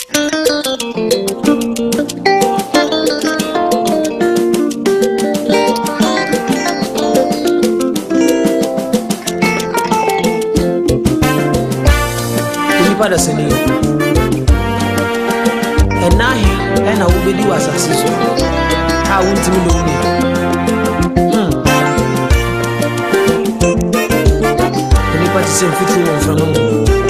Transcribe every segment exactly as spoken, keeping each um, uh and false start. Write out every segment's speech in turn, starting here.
Pada sini enahi ena ubedi wasasi so ha wonti mi lo ni hmm ni pati sem fitu won from no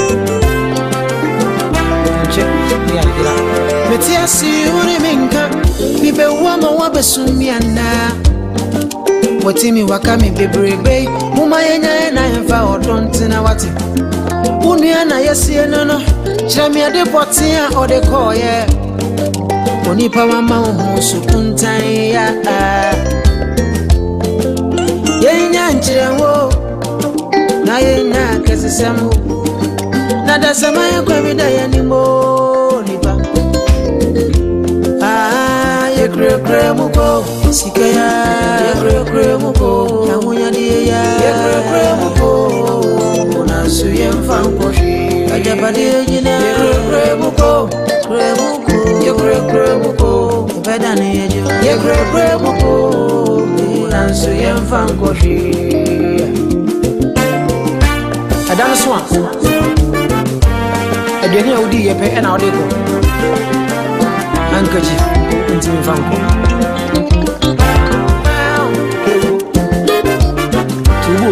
check ni akira meti asi uri minka mi be wa ma wa besumi ana wotimi wakami bebrebe muma yenya na yemfa odontina wati Unia na yesie no no Chami ade potia o de koye Oni pa mama hu sukuntan ya Yenya nchire wo Na yenya kesesemu Na da sama ya kwa vida ya ni mo ni pa Ah ye kre kre muko sikaya ye kre kre muko ya munya die ya ye kre kre muko Suye mfanko shi Ajabade jina Ye kre kre muko Kre muko Ye kre kre muko Upeda ni yejo Ye kre kre muko Ulan suye mfanko shi Adana swan Adeni ya udi yepe ena odeko Ankaji Unti mfanko Tubu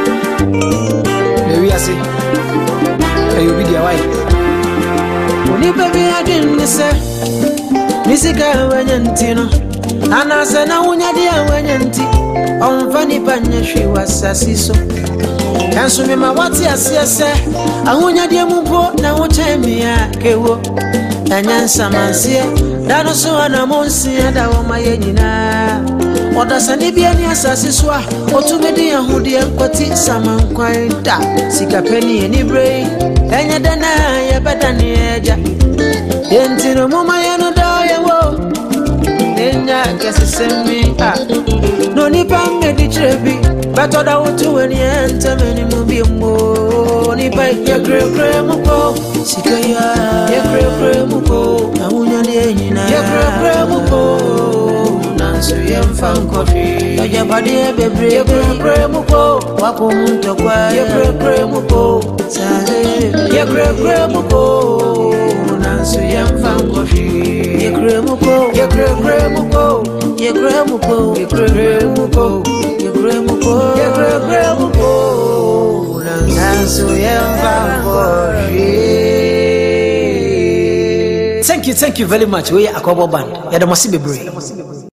Asi ayo bi dia wai oni pe bi adin ni se ni sika wanyanti no ana se na unya dia wanyanti onfa ni panya hwi wasasi so kanso me ma wati asiese ahunya dia mupo na wo chemia kewo anyansa mansie dano so ana monsia da wo mayanyina Oda sani bia ni asasi so a otumedi ahudi enkoti samankwai da sika peni eni brei enya dana ya badani eja entino mama yano da yawo enya kesesemi a no ni pange di trebi bato da utu weni entemeni mubimbo ni pa ya kre kre muko sika ya ya kre kre muko ahunya ni enyina ya kre kre muko So yem fan coffee Ajabade bebre Ye kre kre muko Wako muntu kwa Ye kre kre muko Sare Ye kre kre muko Nansu yem fan coffee Ye kre muko Ye kre kre muko Ye kre muko Ye kre kre muko Ye kre muko Ye kre kre muko Nansu yem fan coffee Thank you, thank you very much. We are Akobo Band. Yadamasi bebre.